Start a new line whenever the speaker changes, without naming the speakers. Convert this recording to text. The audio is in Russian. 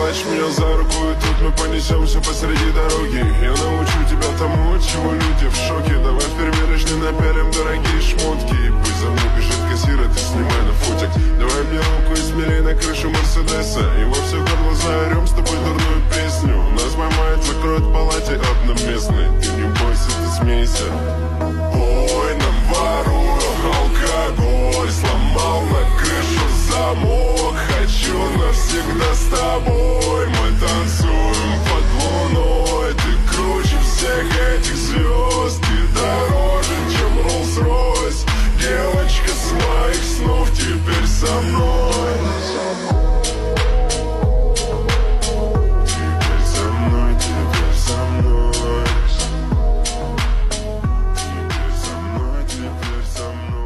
Схватишь меня за руку, и тут мы понесемся посреди дороги. Я научу тебя тому, от чего люди в шоке. Давай в первый лишний напялим дорогие шмотки. И пусть за мной бежит кассир, а ты снимай на фотик. Давай мне руку и смелей на крышу Мерседеса. И во все горло заорем с тобой дурную песню. Нас поймает, закроет в палате одноместной. Ты не бойся, ты смейся. Ой, нам ворую алкоголь, сломал на крышу замок. Хочу навсегда с тобой, мы танцуем под луной. Ты круче всех этих звезд, ты дороже, чем Rolls-Royce. Девочка с моих снов теперь со мной.